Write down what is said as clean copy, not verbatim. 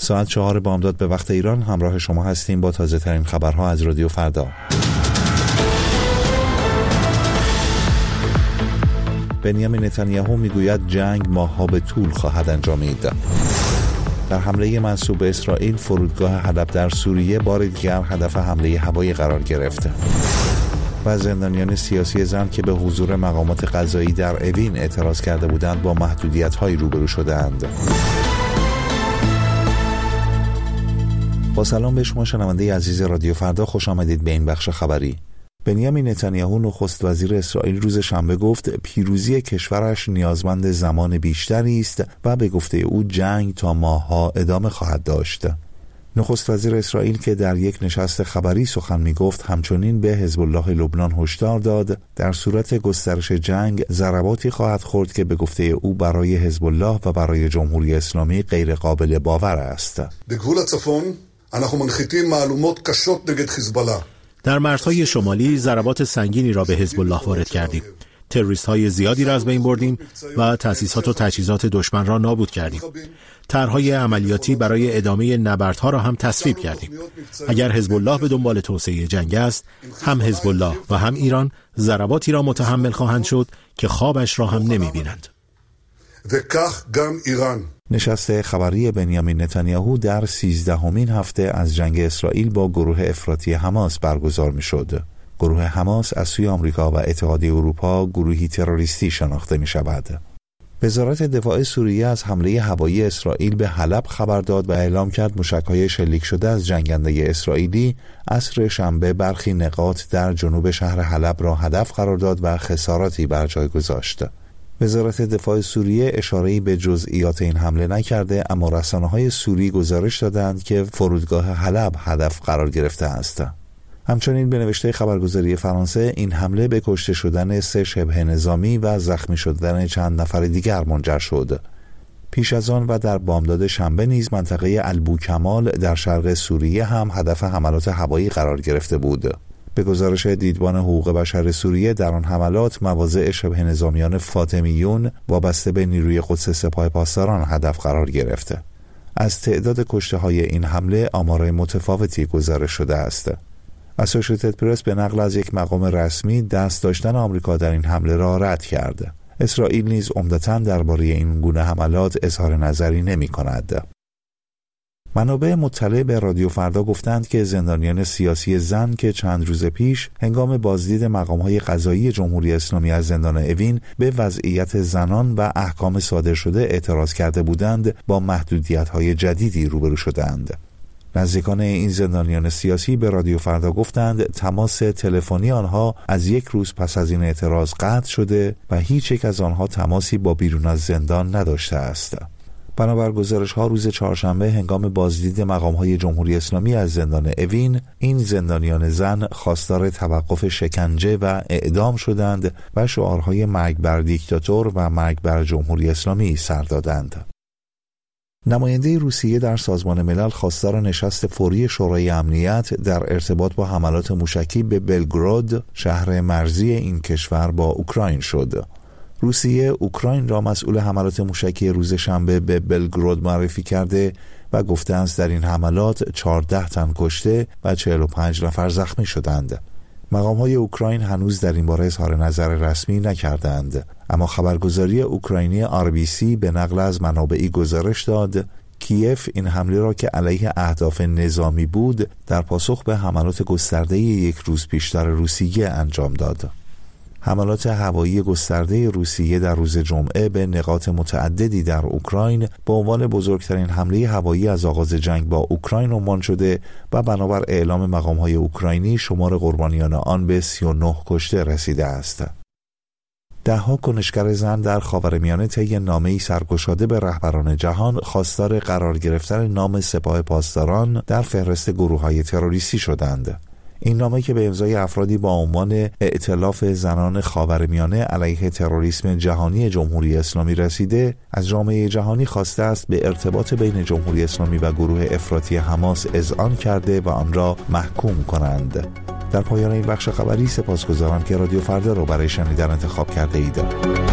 ساعت 4 بامداد به وقت ایران همراه شما هستیم با تازه ترین خبرها از رادیو فردا. بنیامین نتانیاهو میگوید جنگ ماه‌ها به طول خواهد انجامید. در حمله منسوب به اسرائیل فرودگاه حلب در سوریه بار دیگر هدف حمله هوایی قرار گرفت. و زندانیان سیاسی زن که به حضور مقامات قضایی در اوین اعتراض کرده بودند با محدودیت‌هایی روبرو شدند. با سلام به شما شنونده عزیز رادیو فردا، خوش آمدید به این بخش خبری. بنیامین نتانیاهو نخست وزیر اسرائیل روز شنبه گفت پیروزی کشورش نیازمند زمان بیشتری است و به گفته او جنگ تا ماه‌ها ادامه خواهد داشت. نخست وزیر اسرائیل که در یک نشست خبری سخن می گفت همچنین به حزب الله لبنان هشدار داد در صورت گسترش جنگ ضرباتی خواهد خورد که به گفته او برای حزب الله و برای جمهوری اسلامی غیر قابل باور است. בגבול הצפון אנחנו מנחיתים מהלומות קשות נגד חיזבאללה. در مرزهای شمالی ضربات سنگینی را به حزب الله وارد کردیم. تروریست‌های زیادی را از بین بردیم و تأسیسات و تجهیزات دشمن را نابود کردیم. طرح‌های عملیاتی برای ادامه نبردها را هم تصویب کردیم. اگر حزب الله به دنبال توسعه جنگ است، هم حزب الله و هم ایران ضرباتی را متحمل خواهند شد که خوابش را هم نمی‌بینند. نشست خبری بنیامین نتانیاهو در 13مین هفته از جنگ اسرائیل با گروه افراطی حماس برگزار می‌شد. گروه حماس از سوی آمریکا و اتحادیه اروپا گروهی تروریستی شناخته می‌شود. وزارت دفاع سوریه از حمله هوایی اسرائیل به حلب خبر داد و اعلام کرد موشک‌های شلیک شده از جنگنده اسرائیلی عصر شنبه برخی نقاط در جنوب شهر حلب را هدف قرار داد و خساراتی بر جای گذاشت. وزارت دفاع سوریه اشاره‌ای به جزئیات این حمله نکرده، اما رسانه‌های سوری گزارش دادند که فرودگاه حلب هدف قرار گرفته است. همچنین به نوشته خبرگزاری فرانسه این حمله به کشته شدن 3 شبه نظامی و زخمی شدن چند نفر دیگر منجر شد. پیش از آن و در بامداد شنبه نیز منطقه البوکمال در شرق سوریه هم هدف حملات هوایی قرار گرفته بود. به گزارش دیدبان حقوق بشر سوریه در آن حملات مواضع شبه نظامیان فاطمیون وابسته به نیروی قدس سپاه پاسداران هدف قرار گرفت. از تعداد کشته‌های این حمله آمارهای متفاوتی گزارش شده است. اسوشییتد پرس به نقل از یک مقام رسمی دست داشتن آمریکا در این حمله را رد کرد. اسرائیل نیز عمدتاً درباره این گونه حملات اظهار نظری نمی‌کند. منابع مطلع به رادیو فردا گفتند که زندانیان سیاسی زن که چند روز پیش هنگام بازدید مقام‌های قضایی جمهوری اسلامی از زندان اوین به وضعیت زنان و احکام صادر شده اعتراض کرده بودند با محدودیت‌های جدیدی روبرو شدند. نزدیکان این زندانیان سیاسی به رادیو فردا گفتند تماس تلفنی آنها از یک روز پس از این اعتراض قطع شده و هیچ یک از آنها تماسی با بیرون از زندان نداشته است. بنابر گزارش‌ها روز چهارشنبه هنگام بازدید مقام‌های جمهوری اسلامی از زندان اوین، این زندانیان زن خواستار توقف شکنجه و اعدام شدند و شعارهای مرگ بر دیکتاتور و مرگ بر جمهوری اسلامی سر دادند. نماینده روسیه در سازمان ملل خواستار نشست فوری شورای امنیت در ارتباط با حملات موشکی به بلگراد، شهر مرزی این کشور با اوکراین شد. روسیه اوکراین را مسئول حملات موشکی روز شنبه به بلگراد معرفی کرده و گفته است در این حملات 14 تن کشته و 45 نفر زخمی شدند. مقام‌های اوکراین هنوز در این باره اظهار نظر رسمی نکردند، اما خبرگزاری اوکراینی RBC به نقل از منابعی گزارش داد کیف این حمله را که علیه اهداف نظامی بود در پاسخ به حملات گسترده یک روز پیشتر روسیه انجام داد. حملات هوایی گسترده روسیه در روز جمعه به نقاط متعددی در اوکراین به عنوان بزرگترین حمله هوایی از آغاز جنگ با اوکراین عنوان شده و بنابر اعلام مقام‌های اوکراینی شمار قربانیان آن به 39 کشته رسیده است. ده‌ها کنشگر زن در خاورمیانه طی نامه‌ای سرگشاده به رهبران جهان خواستار قرار گرفتن نام سپاه پاسداران در فهرست گروه‌های تروریستی شدند. این نامه که به امضای افرادی با عنوان ائتلاف زنان خاورمیانه علیه تروریسم جهانی جمهوری اسلامی رسیده، از جامعه جهانی خواسته است به ارتباط بین جمهوری اسلامی و گروه افراطی حماس اذعان کرده و آن را محکوم کنند. در پایان این بخش خبری سپاسگزارم که رادیو فردا را برای شنیدن انتخاب کرده اید.